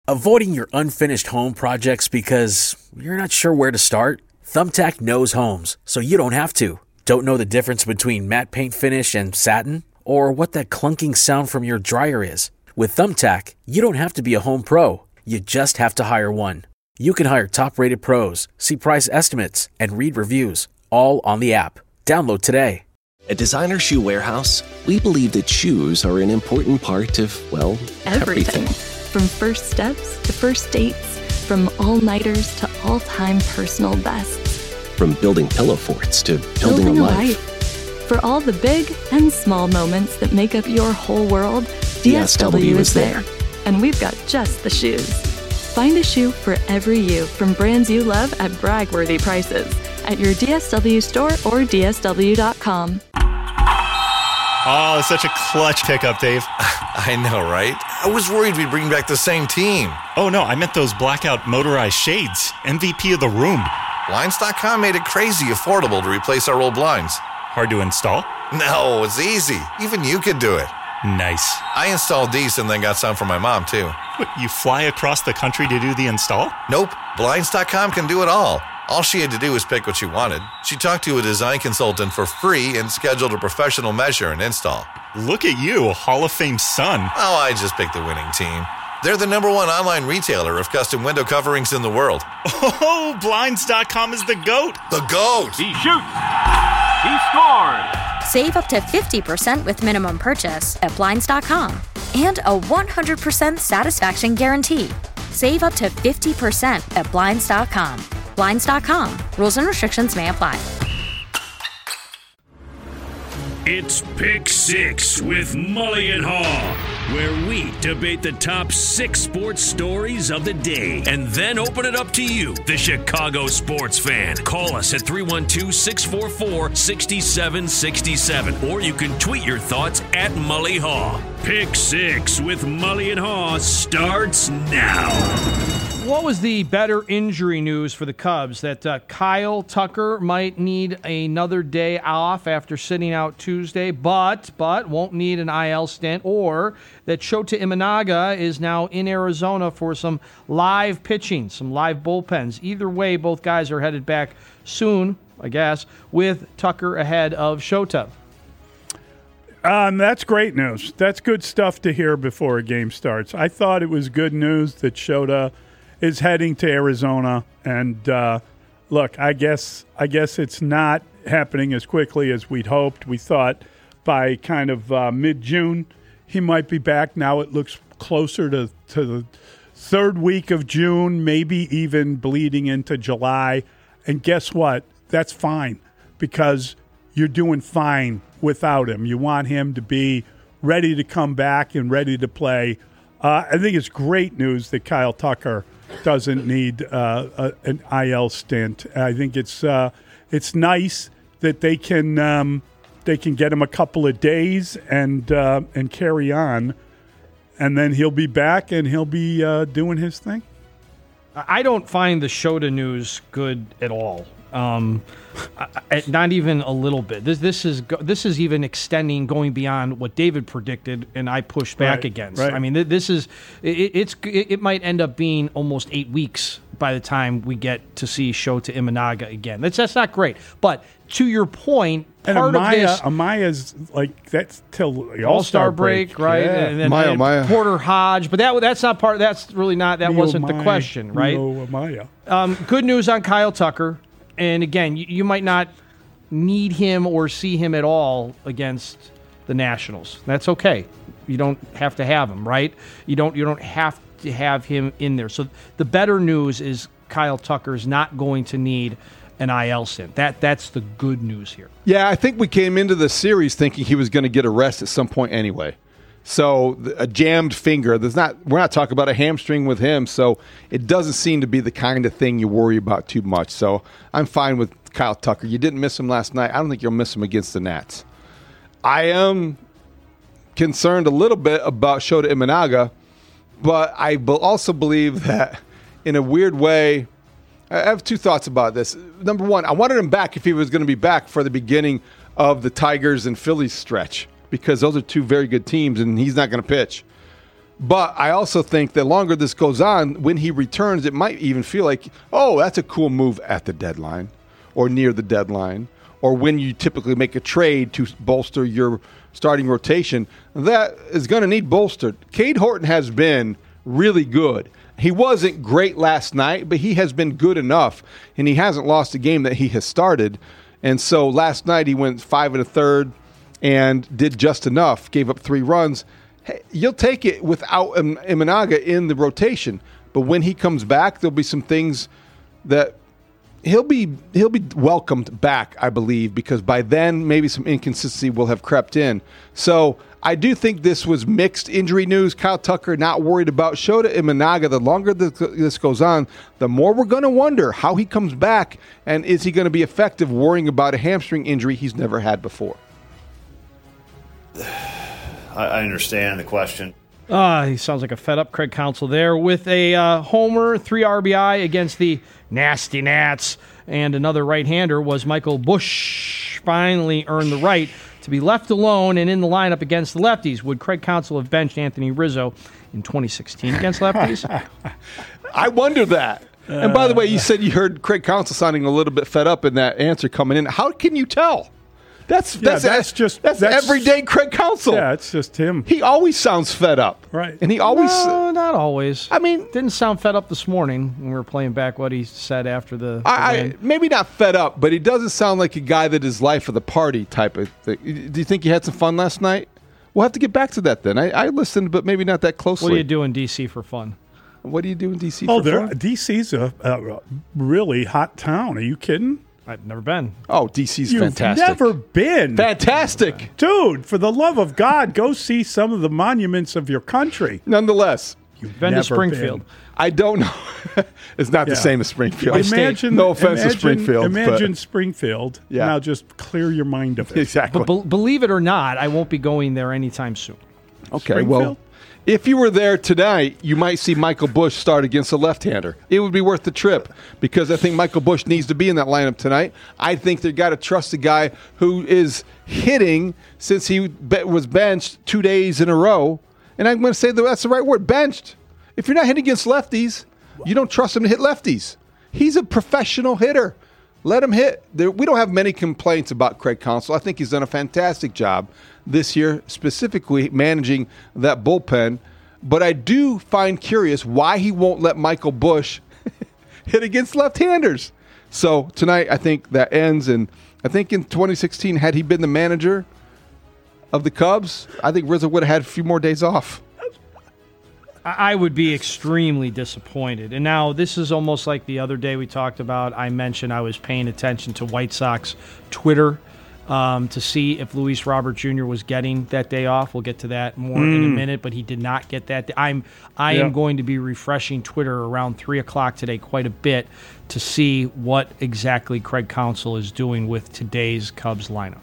Avoiding your unfinished home projects because you're not sure where to start? Thumbtack knows homes, so you don't have to. Don't know the difference between matte paint finish and satin? Or what that clunking sound from your dryer is? With Thumbtack, you don't have to be a home pro. You just have to hire one. You can hire top-rated pros, see price estimates, and read reviews, all on the app. Download today. At Designer Shoe Warehouse, we believe that shoes are an important part of, well, everything. From first steps to first dates, from all-nighters to all-time personal bests. From building pillow forts to building a life. For all the big and small moments that make up your whole world, DSW is there. And we've got just the shoes. Find a shoe for every you from brands you love at brag-worthy prices at your DSW store or DSW.com. Oh, such a clutch pickup, Dave. I know, right? I was worried we'd bring back the same team. Oh, no, I meant those blackout motorized shades. MVP of the room. Blinds.com made it crazy affordable to replace our old blinds. Hard to install? No, it's easy. Even you could do it. Nice. I installed these and then got some for my mom, too. What, you fly across the country to do the install? Nope. Blinds.com can do it all. All she had to do was pick what she wanted. She talked to a design consultant for free and scheduled a professional measure and install. Look at you, Hall of Fame son. Oh, I just picked the winning team. They're the #1 online retailer of custom window coverings in the world. Oh, Blinds.com is the GOAT. The GOAT! He shoots. He scores. Save up to 50% with minimum purchase at Blinds.com. And a 100% satisfaction guarantee. Save up to 50% at Blinds.com. Blinds.com. Rules and restrictions may apply. It's Pick Six with Mully and Haw, where we debate the top 6 sports stories of the day and then open it up to you, the Chicago sports fan. Call us at 312-644-6767, or you can tweet your thoughts at Mully Haw. Pick Six with Mully and Haw starts now. What was the better injury news for the Cubs? That Kyle Tucker might need another day off after sitting out Tuesday, but won't need an IL stint, or that Shota Imanaga is now in Arizona for some live pitching, some live bullpens. Either way, both guys are headed back soon, I guess, with Tucker ahead of Shota. That's great news. That's good stuff to hear before a game starts. I thought it was good news that Shota is heading to Arizona, and look, I guess it's not happening as quickly as we'd hoped. We thought by kind of mid-June he might be back. Now it looks closer to the third week of June, maybe even bleeding into July. And guess what? That's fine, because you're doing fine without him. You want him to be ready to come back and ready to play. I think it's great news that Kyle Tucker doesn't need an IL stint. I think it's nice that they can get him a couple of days and carry on, and then he'll be back and he'll be doing his thing. I don't find the Shota news good at all. Not even a little bit. This is even extending, going beyond what David predicted, and I pushed back against. Right. I mean, this is it might end up being almost 8 weeks by the time we get to see Shota Imanaga again. That's not great. But to your point, part of this, Amaya's like that's till the All-Star break, right? Yeah. And then Porter Hodge, but that's not part. That's really not. That wasn't the question, right? Amaya. Good news on Kyle Tucker. And again, you might not need him or see him at all against the Nationals. That's okay. You don't have to have him, right? You don't have to have him in there. So the better news is Kyle Tucker's not going to need an IL stint. That's the good news here. Yeah, I think we came into the series thinking he was going to get a rest at some point anyway. So a jammed finger, we're not talking about a hamstring with him, so it doesn't seem to be the kind of thing you worry about too much. So I'm fine with Kyle Tucker. You didn't miss him last night. I don't think you'll miss him against the Nats. I am concerned a little bit about Shota Imanaga, but I also believe that in a weird way, I have two thoughts about this. Number one, I wanted him back if he was going to be back for the beginning of the Tigers and Phillies stretch, because those are two very good teams, and he's not going to pitch. But I also think the longer this goes on, when he returns, it might even feel like, oh, that's a cool move at the deadline or near the deadline, or when you typically make a trade to bolster your starting rotation. That is going to need bolstered. Cade Horton has been really good. He wasn't great last night, but he has been good enough, and he hasn't lost a game that he has started. And so last night he went 5 1/3 and did just enough, gave up 3 runs. Hey, you'll take it without Imanaga in the rotation, but when he comes back, there'll be some things that he'll be welcomed back, I believe, because by then maybe some inconsistency will have crept in. So I do think this was mixed injury news. Kyle Tucker not worried about Shota Imanaga. The longer this goes on, the more we're going to wonder how he comes back, and is he going to be effective worrying about a hamstring injury he's never had before. I understand the question. He sounds like a fed-up Craig Counsell there with a homer, 3 RBI against the Nasty Nats, and another right-hander was Michael Busch. Finally earned the right to be left alone and in the lineup against the lefties. Would Craig Counsell have benched Anthony Rizzo in 2016 against lefties? I wonder that. And by the way, you said you heard Craig Counsell sounding a little bit fed up in that answer coming in. How can you tell? That's everyday Craig Counsell. Yeah, it's just him. He always sounds fed up. Right. And he always... No, not always. I mean... Didn't sound fed up this morning when we were playing back what he said after the win. Maybe not fed up, but he doesn't sound like a guy that is life of the party type of thing. Do you think you had some fun last night? We'll have to get back to that then. I listened, but maybe not that closely. What do you do in D.C. for fun? What do you do in D.C. for fun? D.C.'s a really hot town. Are you kidding? I've never been. Oh, D.C.'s You've fantastic. Never been. Fantastic. Dude, for the love of God, go see some of the monuments of your country. Nonetheless. You've been to Springfield. I don't know. It's not the same as Springfield. No offense to Springfield. Imagine Springfield. Yeah. Now just clear your mind of it. Exactly. But believe it or not, I won't be going there anytime soon. Okay, well, if you were there tonight, you might see Michael Busch start against a left-hander. It would be worth the trip because I think Michael Busch needs to be in that lineup tonight. I think they've got to trust the guy who is hitting since he was benched 2 days in a row. And I'm going to say that's the right word, benched. If you're not hitting against lefties, you don't trust him to hit lefties. He's a professional hitter. Let him hit. We don't have many complaints about Craig Counsell. I think he's done a fantastic job this year, specifically managing that bullpen. But I do find curious why he won't let Michael Busch hit against left-handers. So tonight, I think that ends. And I think in 2016, had he been the manager of the Cubs, I think Rizzo would have had a few more days off. I would be extremely disappointed. And now this is almost like the other day we talked about. I mentioned I was paying attention to White Sox Twitter to see if Luis Robert Jr. was getting that day off. We'll get to that more in a minute, but he did not get that. I am going to be refreshing Twitter around 3 o'clock today quite a bit to see what exactly Craig Counsell is doing with today's Cubs lineup.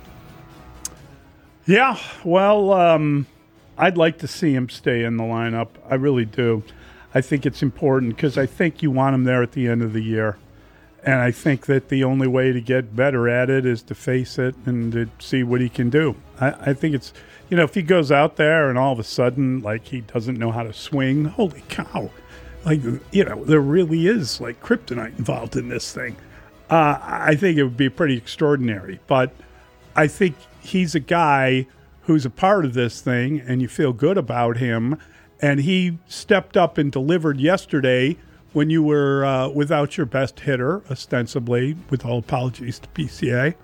Yeah, well, I'd like to see him stay in the lineup. I really do. I think it's important because I think you want him there at the end of the year. And I think that the only way to get better at it is to face it and to see what he can do. I think it's, if he goes out there and all of a sudden, like, he doesn't know how to swing, holy cow. Like, there really is, like, kryptonite involved in this thing. I think it would be pretty extraordinary. But I think he's a guy who's a part of this thing, and you feel good about him. And he stepped up and delivered yesterday when you were without your best hitter, ostensibly, with all apologies to PCA.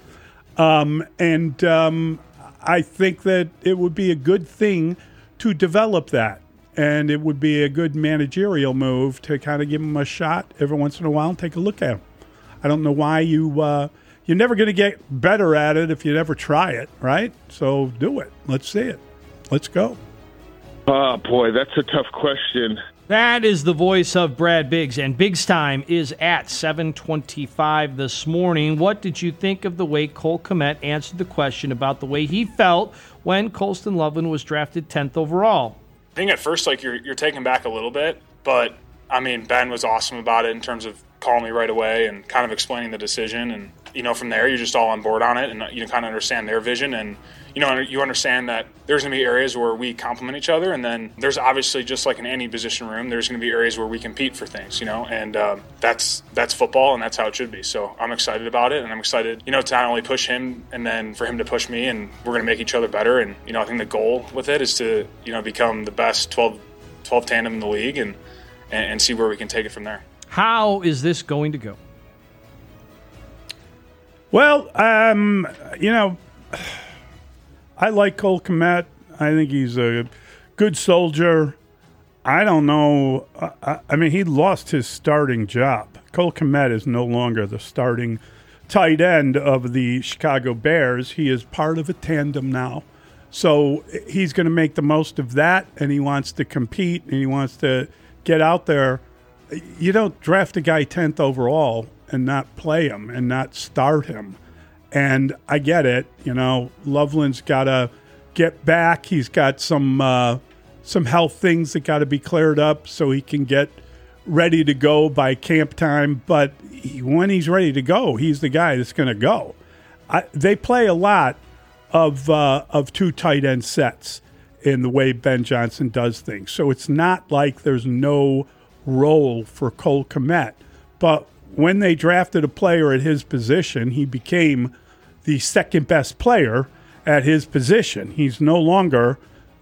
I think that it would be a good thing to develop that. And it would be a good managerial move to kind of give him a shot every once in a while and take a look at him. I don't know why you're never going to get better at it if you never try it, right? So do it. Let's see it. Let's go. Oh, boy, that's a tough question. That is the voice of Brad Biggs, and Biggs time is at 7:25 this morning. What did you think of the way Cole Kmet answered the question about the way he felt when Colston Loveland was drafted 10th overall? I think at first, you're taken back a little bit, but, Ben was awesome about it in terms of calling me right away and kind of explaining the decision. And, from there, you're just all on board on it, and you kind of understand their vision. And, you understand that there's going to be areas where we complement each other, and then there's obviously, just like in any position room, there's going to be areas where we compete for things, and that's football, and that's how it should be. So I'm excited about it, and I'm excited, to not only push him and then for him to push me, and we're going to make each other better. And, I think the goal with it is to, become the best 12 tandem in the league and see where we can take it from there. How is this going to go? Well, I like Cole Kmet. I think he's a good soldier. I don't know. I mean, he lost his starting job. Cole Kmet is no longer the starting tight end of the Chicago Bears. He is part of a tandem now. So he's going to make the most of that, and he wants to compete, and he wants to get out there. You don't draft a guy 10th overall and not play him and not start him. And I get it. Loveland's got to get back. He's got some health things that got to be cleared up so he can get ready to go by camp time. But when he's ready to go, he's the guy that's going to go. They play a lot of two tight end sets in the way Ben Johnson does things. So it's not like there's no role for Cole Kmet. But when they drafted a player at his position, he became the second best player at his position. He's no longer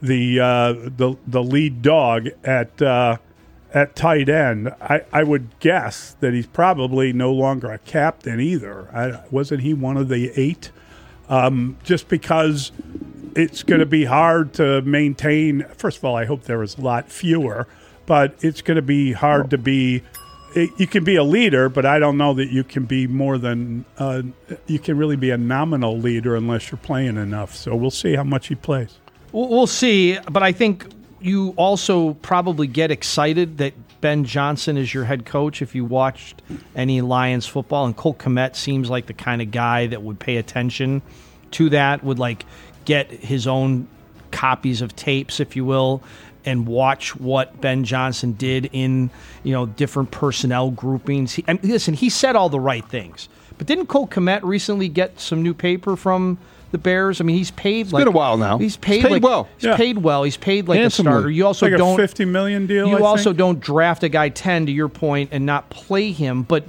the lead dog at tight end. I would guess that he's probably no longer a captain either. Wasn't he one of the 8? Just because it's going to be hard to maintain. First of all, I hope there was a lot fewer, but it's going to be hard to be. You can be a leader, but I don't know that you can be more than you can really be a nominal leader unless you're playing enough. So we'll see how much he plays. We'll see, but I think you also probably get excited that Ben Johnson is your head coach if you watched any Lions football, and Cole Kmet seems like the kind of guy that would pay attention to that, would get his own copies of tapes, if you will, and watch what Ben Johnson did in, different personnel groupings. He said all the right things. But didn't Cole Kmet recently get some new paper from the Bears? I mean, he's paid it's been a while now. He's paid well. He's paid well. He's paid like handsomely. A starter. You also don't a $50 million deal. You also don't draft a guy 10, to your point, and not play him. But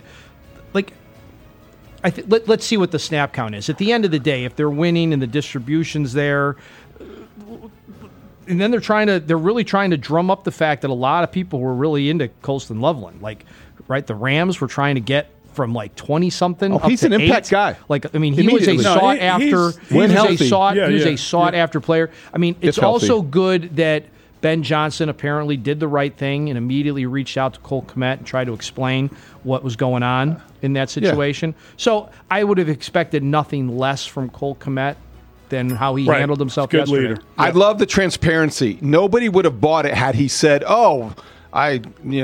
let's see what the snap count is. At the end of the day, if they're winning and the distribution's there. And then they're really trying to drum up the fact that a lot of people were really into Colston Loveland. The Rams were trying to get from 20-something. Oh, he's an impact guy. He was a sought after. He was a sought after player. I mean, it's also good that Ben Johnson apparently did the right thing and immediately reached out to Cole Kmet and tried to explain what was going on in that situation. Yeah. So I would have expected nothing less from Cole Kmet than how he handled himself good yesterday. Leader. I love the transparency. Nobody would have bought it had he said, had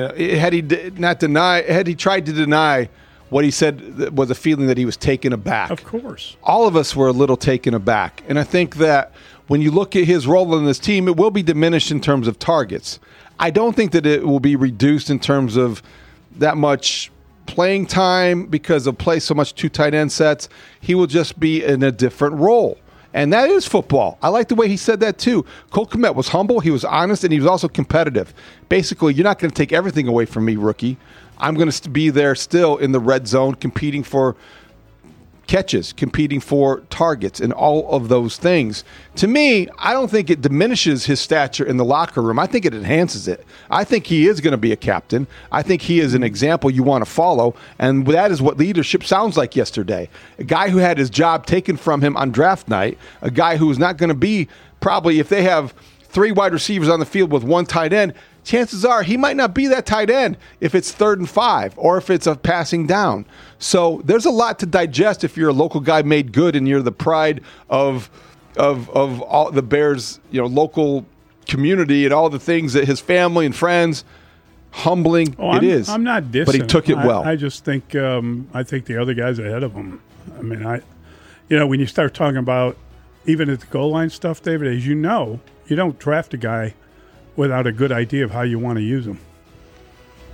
he tried to deny what he said was a feeling that he was taken aback. Of course. All of us were a little taken aback. And I think that when you look at his role in this team, it will be diminished in terms of targets. I don't think that it will be reduced in terms of that much playing time because of play so much two tight end sets. He will just be in a different role. And that is football. I like the way he said that, too. Cole Kmet was humble, he was honest, and he was also competitive. Basically, you're not going to take everything away from me, rookie. I'm going to be there still in the red zone, competing for catches, competing for targets, and all of those things. To me, I don't think it diminishes his stature in the locker room. I think it enhances it. I think he is going to be a captain. I think he is an example you want to follow, and that is what leadership sounds like yesterday. A guy who had his job taken from him on draft night, a guy who is not going to be probably, if they have 3 wide receivers on the field with 1 tight end, chances are he might not be that tight end if it's 3rd and 5 or if it's a passing down. So there's a lot to digest if you're a local guy made good and you're the pride of all the Bears, local community and all the things that his family and friends. Humbling, I'm not dissing, but he took it well. I just think I think the other guys ahead of him. I mean, when you start talking about even at the goal line stuff, David, as you know, you don't draft a guy without a good idea of how you want to use them.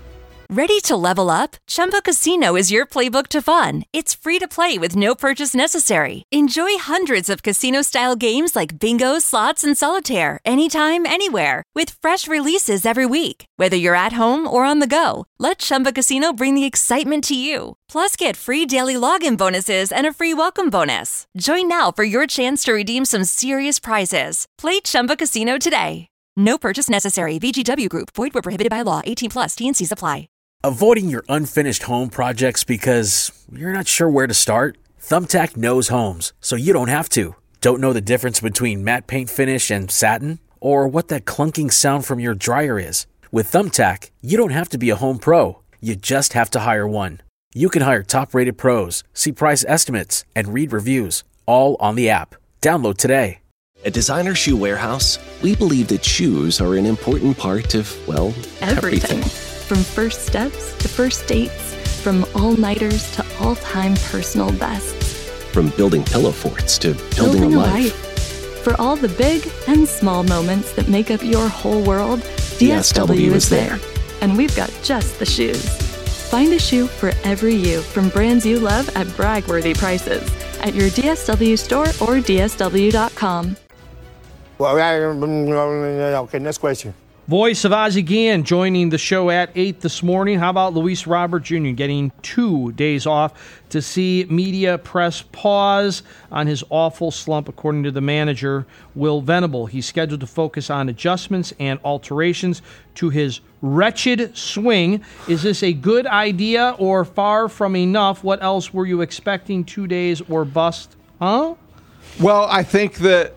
Ready to level up? Chumba Casino is your playbook to fun. It's free to play with no purchase necessary. Enjoy hundreds of casino-style games like bingo, slots, and solitaire anytime, anywhere. With fresh releases every week. Whether you're at home or on the go, let Chumba Casino bring the excitement to you. Plus, get free daily login bonuses and a free welcome bonus. Join now for your chance to redeem some serious prizes. Play Chumba Casino today. No purchase necessary. VGW Group. Void where prohibited by law. 18+. T&Cs apply. Avoiding your unfinished home projects because you're not sure where to start? Thumbtack knows homes, so you don't have to. Don't know the difference between matte paint finish and satin? Or what that clunking sound from your dryer is? With Thumbtack, you don't have to be a home pro. You just have to hire one. You can hire top-rated pros, see price estimates, and read reviews, all on the app. Download today. At Designer Shoe Warehouse, we believe that shoes are an important part of, well, everything. From first steps to first dates, from all-nighters to all-time personal bests. From building pillow forts to building a life. For all the big and small moments that make up your whole world, DSW is there. And we've got just the shoes. Find a shoe for every you from brands you love at brag-worthy prices at your DSW store or DSW.com. Well, okay, next question. Voice of Ozzie Guillen joining the show at 8 this morning. How about Luis Robert Jr. getting 2 days off to see media press pause on his awful slump, according to the manager, Will Venable. He's scheduled to focus on adjustments and alterations to his wretched swing. Is this a good idea or far from enough? What else were you expecting? 2 days or bust? Huh? Well, I think that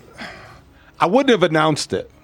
I wouldn't have announced it.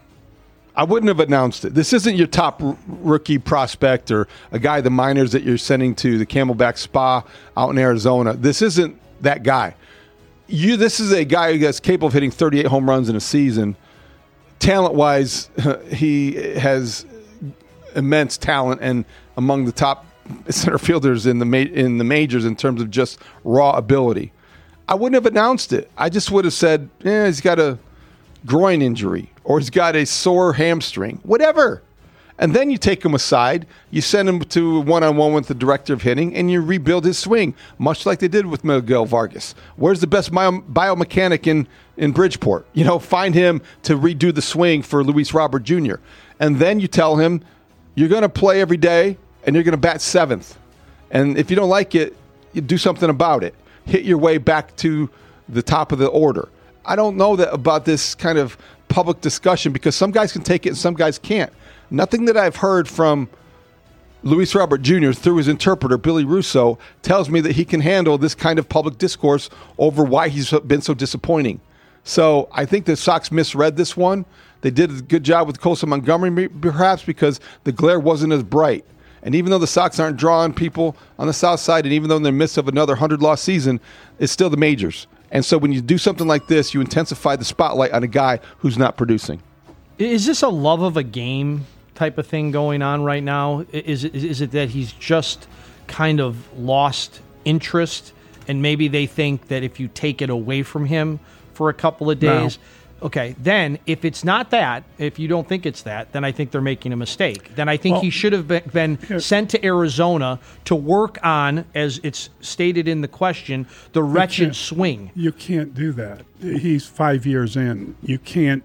This isn't your top rookie prospect or a guy, the minors that you're sending to the Camelback Spa out in Arizona. This isn't that guy. This is a guy that's capable of hitting 38 home runs in a season. Talent-wise, he has immense talent and among the top center fielders in the majors in terms of just raw ability. I wouldn't have announced it. I just would have said, he's got a groin injury or he's got a sore hamstring, whatever. And then you take him aside, you send him to one-on-one with the director of hitting, and you rebuild his swing, much like they did with Miguel Vargas. Where's the best biomechanic in Bridgeport? Find him to redo the swing for Luis Robert Jr. And then you tell him, you're going to play every day, and you're going to bat seventh. And if you don't like it, you do something about it. Hit your way back to the top of the order. I don't know that about this kind of public discussion because some guys can take it and some guys can't. Nothing that I've heard from Luis Robert Jr. through his interpreter, Billy Russo, tells me that he can handle this kind of public discourse over why he's been so disappointing. So I think the Sox misread this one. They did a good job with Colson Montgomery, perhaps because the glare wasn't as bright. And even though the Sox aren't drawing people on the south side, and even though in the midst of another 100-loss season, it's still the majors. And so when you do something like this, you intensify the spotlight on a guy who's not producing. Is this a love of a game type of thing going on right now? Is it that he's just kind of lost interest, and maybe they think that if you take it away from him for a couple of days... No. Okay, then if it's not that, if you don't think it's that, then I think they're making a mistake. Then I think he should have been sent to Arizona to work on, as it's stated in the question, the wretched swing. You can't do that. He's 5 years in. You can't.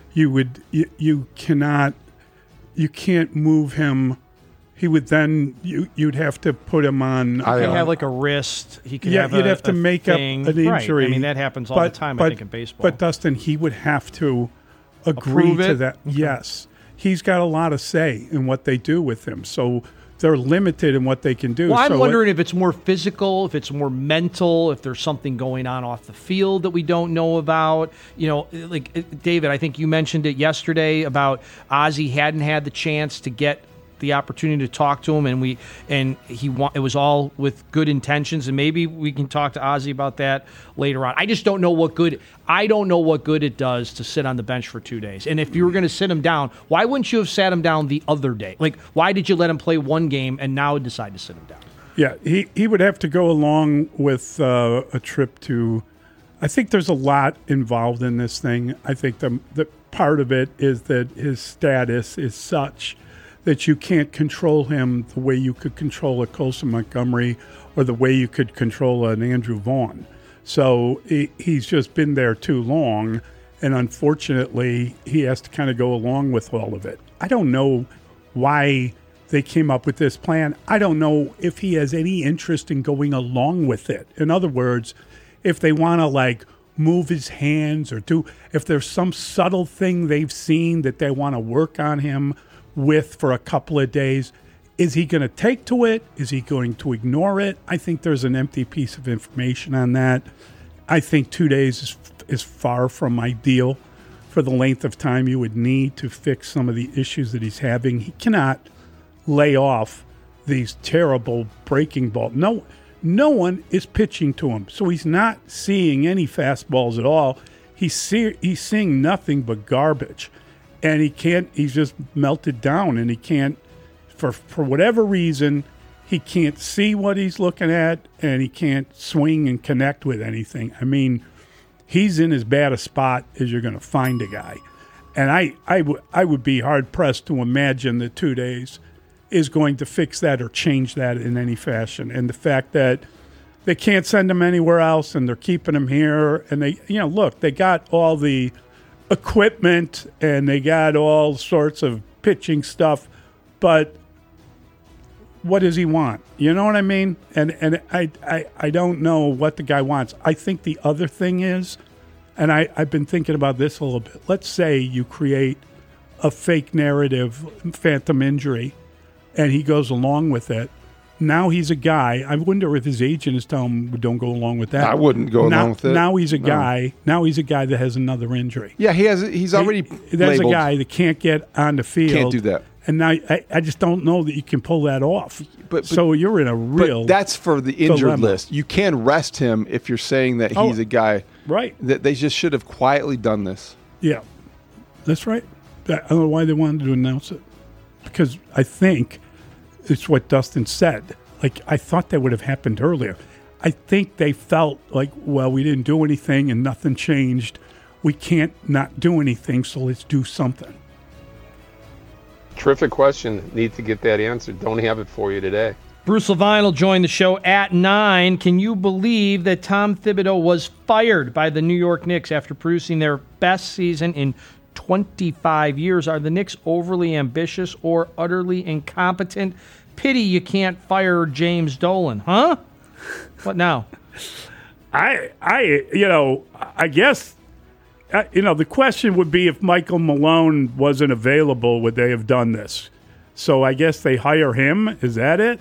You cannot. You can't move him. He would then. You'd have to put him on. He could have like a wrist. He could have. You'd have to make thing. up an injury. Right. I mean, that happens all the time. I think in baseball. But Dustin, he would have to agree to that. Okay. Yes, he's got a lot of say in what they do with him. So they're limited in what they can do. Well, I'm wondering if it's more physical, if it's more mental, if there's something going on off the field that we don't know about. Like David, I think you mentioned it yesterday about Ozzie hadn't had the chance to get the opportunity to talk to him, it was all with good intentions, and maybe we can talk to Ozzie about that later on. I just don't know what good it does to sit on the bench for 2 days. And if you were going to sit him down, why wouldn't you have sat him down the other day? Like, why did you let him play one game and now decide to sit him down? Yeah, he would have to go along with a trip to. I think there's a lot involved in this thing. I think the part of it is that his status is such that you can't control him the way you could control a Colson Montgomery or the way you could control an Andrew Vaughn. So he's just been there too long, and unfortunately, he has to kind of go along with all of it. I don't know why they came up with this plan. I don't know if he has any interest in going along with it. In other words, if they want to move his hands or if there's some subtle thing they've seen that they want to work on him with for a couple of days, is he going to take to it? Is he going to ignore it? I think there's an empty piece of information on that. I think 2 days is far from ideal for the length of time you would need to fix some of the issues that he's having. He cannot lay off these terrible breaking balls. No one is pitching to him, so he's not seeing any fastballs at all. He's seeing nothing but garbage, and he's just melted down, and he can't, for whatever reason, he can't see what he's looking at, and he can't swing and connect with anything. I mean, he's in as bad a spot as you're going to find a guy. And I would be hard-pressed to imagine that 2 days is going to fix that or change that in any fashion. And the fact that they can't send him anywhere else and they're keeping him here, and they got all the equipment and they got all sorts of pitching stuff, but what does he want? You know what I mean? And I don't know what the guy wants. I think the other thing is, and I've been thinking about this a little bit, let's say you create a fake narrative, phantom injury, and he goes along with it. Now he's a guy. I wonder if his agent is telling him, don't go along with that. I wouldn't go along with it. Now he's a guy. Now he's a guy that has another injury. Yeah, he's already There's labeled. A guy that can't get on the field. Can't do that. And now I just don't know that you can pull that off. So you're in a real But that's for the injured dilemma. list. You can rest him if you're saying that he's a guy. Right. That they just should have quietly done this. Yeah, that's right. I don't know why they wanted to announce it. Because I think it's what Dustin said. I thought that would have happened earlier. I think they felt like, well, we didn't do anything and nothing changed. We can't not do anything, so let's do something. Terrific question. Need to get that answered. Don't have it for you today. Bruce Levine will join the show at 9. Can you believe that Tom Thibodeau was fired by the New York Knicks after producing their best season in 25 years? Are the Knicks overly ambitious or utterly incompetent? Pity you can't fire James Dolan, huh? What now? I guess, the question would be if Michael Malone wasn't available, would they have done this? So I guess they hire him. Is that it?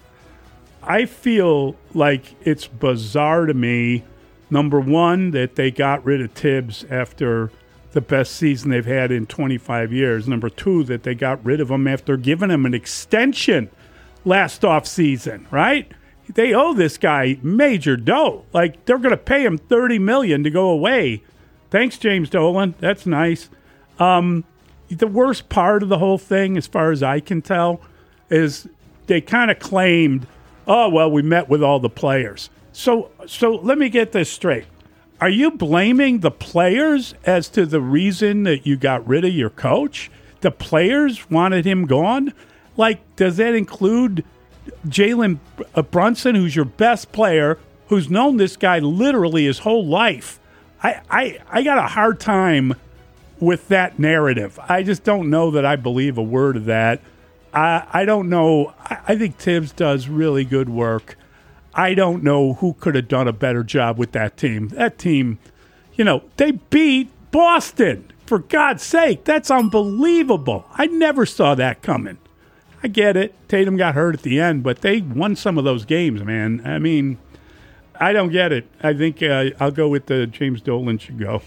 I feel like it's bizarre to me, number one, that they got rid of Tibbs after the best season they've had in 25 years. Number two, that they got rid of him after giving him an extension last offseason, right? They owe this guy major dough. They're going to pay him $30 million to go away. Thanks, James Dolan. That's nice. The worst part of the whole thing, as far as I can tell, is they kind of claimed, oh, well, we met with all the players. So let me get this straight. Are you blaming the players as to the reason that you got rid of your coach? The players wanted him gone? Does that include Jalen Brunson, who's your best player, who's known this guy literally his whole life? I got a hard time with that narrative. I just don't know that I believe a word of that. I don't know. I think Tibbs does really good work. I don't know who could have done a better job with that team. That team, they beat Boston. For God's sake, that's unbelievable. I never saw that coming. I get it. Tatum got hurt at the end, but they won some of those games, man. I mean, I don't get it. I think I'll go with the James Dolan should go.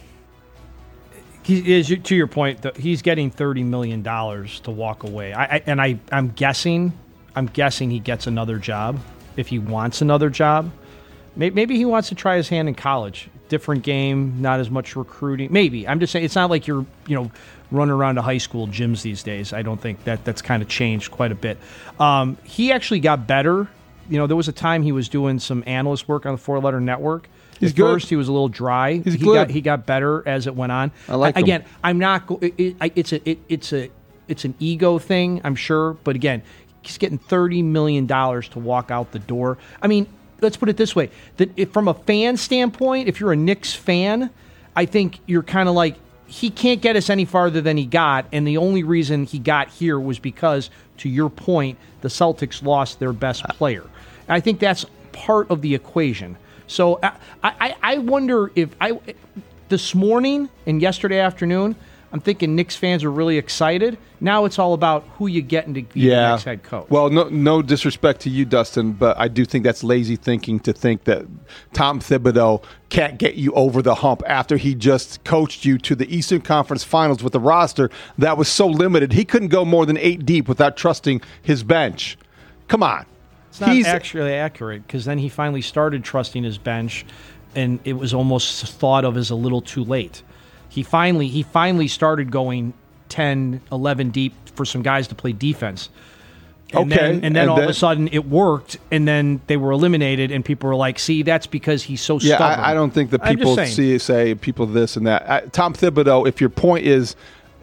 He is, to your point, he's getting $30 million to walk away. I'm guessing he gets another job if he wants another job. Maybe he wants to try his hand in college. Different game, not as much recruiting. Maybe. I'm just saying, it's not like you're, running around to high school gyms these days. I don't think that's kind of changed quite a bit. He actually got better. There was a time he was doing some analyst work on the Four Letter Network. At first, he was a little dry. He got better as it went on. I like him. Again, I'm not. It's it's an ego thing, I'm sure. But again, he's getting $30 million to walk out the door. I mean, let's put it this way. From a fan standpoint, if you're a Knicks fan, I think you're kind of like, he can't get us any farther than he got, and the only reason he got here was because, to your point, the Celtics lost their best player. I think that's part of the equation. So I wonder if this morning and yesterday afternoon, I'm thinking Knicks fans are really excited. Now it's all about who you get to be the next head coach. Well, no disrespect to you, Dustin, but I do think that's lazy thinking to think that Tom Thibodeau can't get you over the hump after he just coached you to the Eastern Conference Finals with a roster that was so limited. He couldn't go more than 8 deep without trusting his bench. Come on. It's not actually accurate, because then he finally started trusting his bench, and it was almost thought of as a little too late. He finally started going 10, 11 deep for some guys to play defense. And then all of a sudden it worked, and then they were eliminated, and people were like, see, that's because he's so stubborn. I don't think that people say people this and that. Tom Thibodeau, if your point is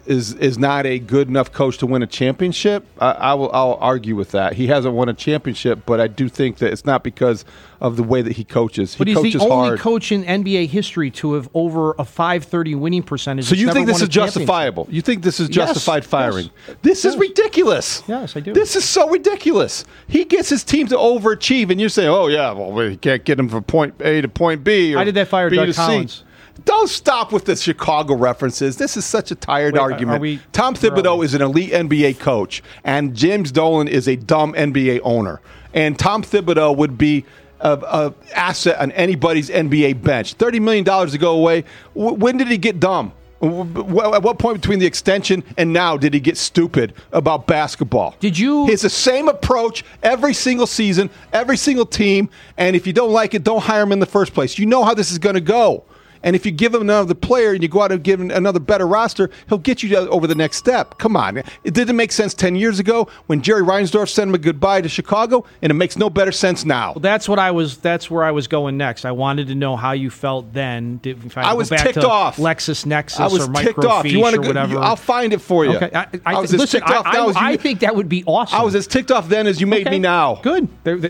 not a good enough coach to win a championship, I'll argue with that. He hasn't won a championship, but I do think that it's not because of the way that he coaches. But he's the only coach in NBA history to have over a .530 winning percentage. So you think this is justifiable? You think this is justified firing? Yes. This is ridiculous. Yes, I do. This is so ridiculous. He gets his team to overachieve, and you're saying, oh, yeah, well, we can't get him from point A to point B. How did that fire Doug Collins? Don't stop with the Chicago references. This is this is such a tired argument. Tom Thibodeau is an elite NBA coach, and James Dolan is a dumb NBA owner. And Tom Thibodeau would be an asset on anybody's NBA bench. $30 million to go away. When did he get dumb? At what point between the extension and now did he get stupid about basketball? It's the same approach every single season, every single team, and if you don't like it, don't hire him in the first place. You know how this is going to go. And if you give him another player and you go out and give him another better roster, he'll get you over the next step. Come on. It didn't make sense 10 years ago when Jerry Reinsdorf sent him a goodbye to Chicago, and it makes no better sense now. Well, that's where I was going next. I wanted to know how you felt then. I was ticked off. LexisNexis or Microfiche or whatever. I'll find it for you. Okay. I think that would be awesome. I was as ticked off then as you made me now. Good.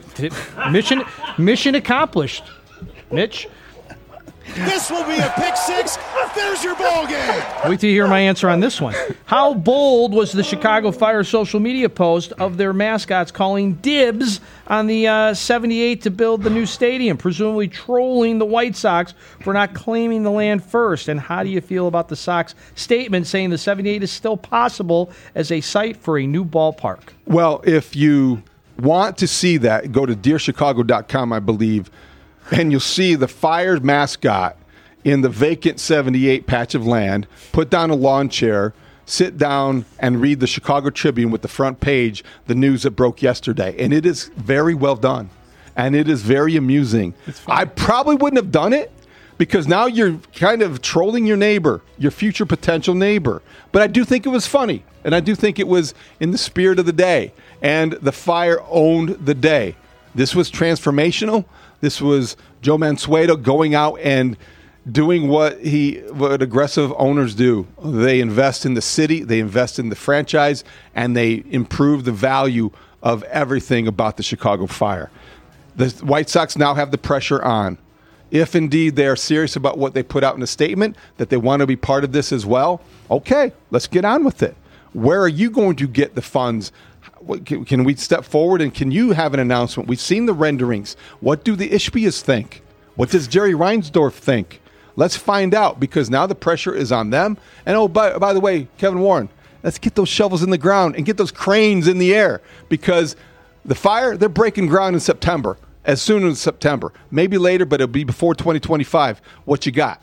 Mission accomplished. Mitch? This will be a pick six. There's your ball game. Wait till you hear my answer on this one. How bold was the Chicago Fire social media post of their mascots calling dibs on the 78 to build the new stadium, presumably trolling the White Sox for not claiming the land first? And how do you feel about the Sox statement saying the 78 is still possible as a site for a new ballpark? Well, if you want to see that, go to dearchicago.com, I believe, and you'll see the Fire mascot in the vacant 78 patch of land, put down a lawn chair, sit down, and read the Chicago Tribune with the front page, the news that broke yesterday. And it is very well done. And it is very amusing. I probably wouldn't have done it because now you're kind of trolling your neighbor, your future potential neighbor. But I do think it was funny. And I do think it was in the spirit of the day. And the Fire owned the day. This was transformational. This was Joe Mansueto going out and doing what aggressive owners do. They invest in the city, they invest in the franchise, and they improve the value of everything about the Chicago Fire. The White Sox now have the pressure on. If indeed they are serious about what they put out in a statement, that they want to be part of this as well, okay, let's get on with it. Where are you going to get the funds? Can we step forward and can you have an announcement? We've seen the renderings. What do the Ishbias think? What does Jerry Reinsdorf think? Let's find out because now the pressure is on them. And by the way, Kevin Warren, let's get those shovels in the ground and get those cranes in the air because the Fire, they're breaking ground in September, as soon as September. Maybe later, but it'll be before 2025. What you got?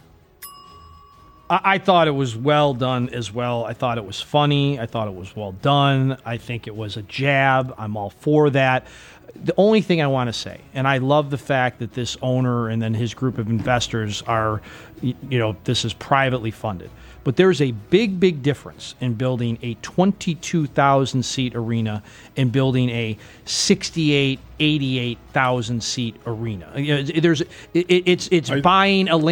I thought it was well done as well. I thought it was funny. I thought it was well done. I think it was a jab. I'm all for that. The only thing I want to say, and I love the fact that this owner and then his group of investors are, this is privately funded. But there's a big, big difference in building a 22,000-seat arena and building a 88,000-seat arena. It's buying a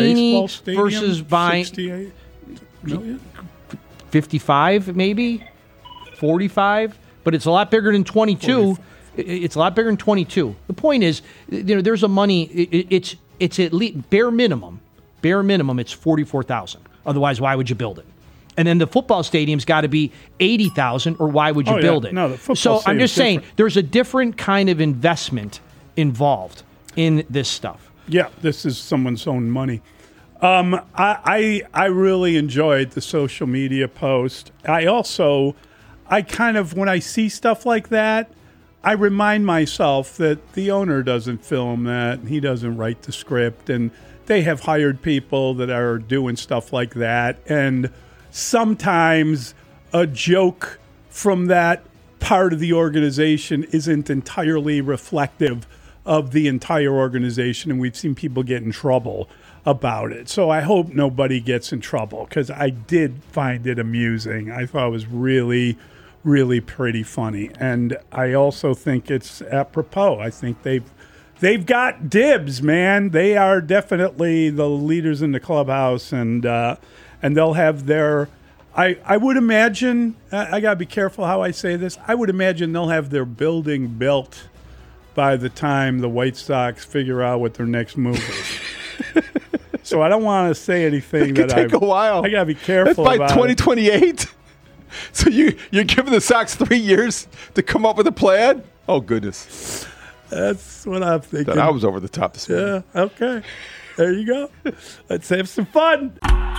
Lamborghini versus buying 68 million? 55 maybe. 45, but it's a lot bigger than 22. It's a lot bigger than 22. The point is, there's a money. It's at least bare minimum. Bare minimum, it's $44,000. Otherwise, why would you build it? And then the football stadium's got to be $80,000, or why would you build it? No, the football I'm just saying, there's a different kind of investment involved in this stuff. Yeah, this is someone's own money. I really enjoyed the social media post. I kind of, when I see stuff like that, I remind myself that the owner doesn't film that. He doesn't write the script. And they have hired people that are doing stuff like that. And sometimes a joke from that part of the organization isn't entirely reflective of the entire organization. And we've seen people get in trouble about it. So I hope nobody gets in trouble, because I did find it amusing. I thought it was really, really pretty funny. And I also think it's apropos. I think they've got dibs, man. They are definitely the leaders in the clubhouse, and they'll have their, I would imagine, I got to be careful how I say this, I would imagine they'll have their building built by the time the White Sox figure out what their next move is. So I don't want to say anything that take a while. I got to be careful That's by about 2028? So you're giving the Sox 3 years to come up with a plan? Oh, goodness. That's what I'm thinking. I was over the top this morning. Yeah, okay. There you go. Let's have some fun.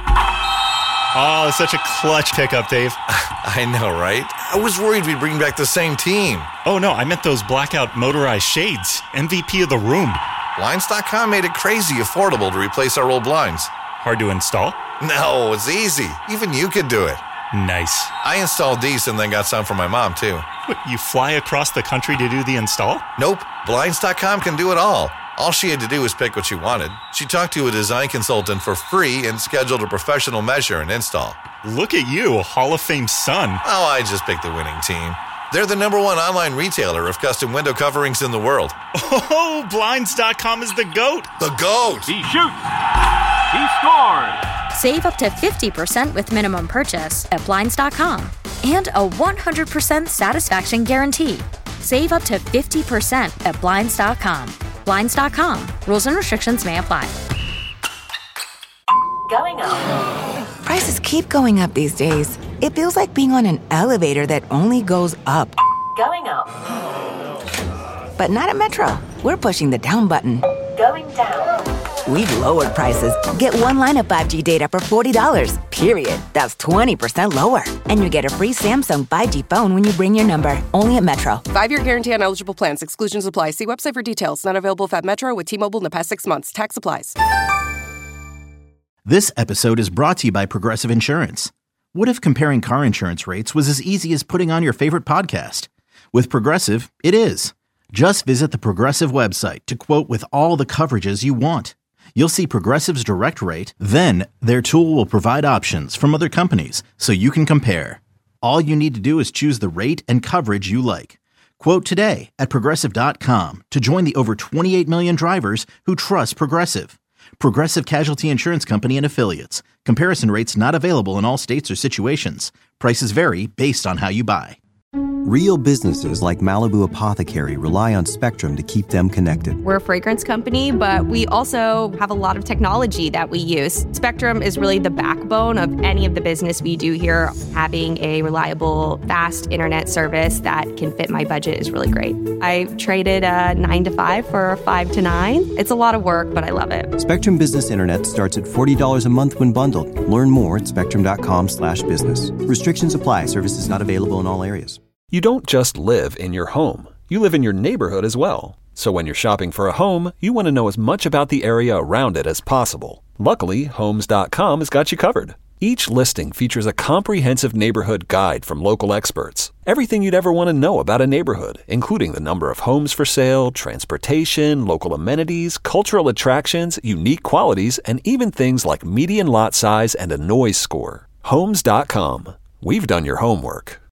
Oh, such a clutch pickup, Dave. I know, right? I was worried we'd bring back the same team. Oh, no, I meant those blackout motorized shades. MVP of the room. Blinds.com made it crazy affordable to replace our old blinds. Hard to install? No, it's easy. Even you could do it. Nice. I installed these and then got some for my mom, too. What, you fly across the country to do the install? Nope. Blinds.com can do it all. All she had to do was pick what she wanted. She talked to a design consultant for free and scheduled a professional measure and install. Look at you, Hall of Fame son. Oh, I just picked the winning team. They're the #1 online retailer of custom window coverings in the world. Oh, Blinds.com is the GOAT. The GOAT. He shoots. He scores. Save up to 50% with minimum purchase at Blinds.com. And a 100% satisfaction guarantee. Save up to 50% at Blinds.com. Blinds.com. Rules and restrictions may apply. Going up. Prices keep going up these days. It feels like being on an elevator that only goes up. Going up. But not at Metro. We're pushing the down button. Going down. We've lowered prices. Get one line of 5G data for $40, period. That's 20% lower. And you get a free Samsung 5G phone when you bring your number. Only at Metro. 5-year guarantee on eligible plans. Exclusions apply. See website for details. Not available at Metro with T-Mobile in the past 6 months. Tax applies. This episode is brought to you by Progressive Insurance. What if comparing car insurance rates was as easy as putting on your favorite podcast? With Progressive, it is. Just visit the Progressive website to quote with all the coverages you want. You'll see Progressive's direct rate, then their tool will provide options from other companies so you can compare. All you need to do is choose the rate and coverage you like. Quote today at Progressive.com to join the over 28 million drivers who trust Progressive. Progressive Casualty Insurance Company and Affiliates. Comparison rates not available in all states or situations. Prices vary based on how you buy. Real businesses like Malibu Apothecary rely on Spectrum to keep them connected. We're a fragrance company, but we also have a lot of technology that we use. Spectrum is really the backbone of any of the business we do here. Having a reliable, fast internet service that can fit my budget is really great. I traded a 9 to 5 for a 5 to 9. It's a lot of work, but I love it. Spectrum Business Internet starts at $40 a month when bundled. Learn more at spectrum.com/business. Restrictions apply. Services not available in all areas. You don't just live in your home. You live in your neighborhood as well. So when you're shopping for a home, you want to know as much about the area around it as possible. Luckily, Homes.com has got you covered. Each listing features a comprehensive neighborhood guide from local experts. Everything you'd ever want to know about a neighborhood, including the number of homes for sale, transportation, local amenities, cultural attractions, unique qualities, and even things like median lot size and a noise score. Homes.com. We've done your homework.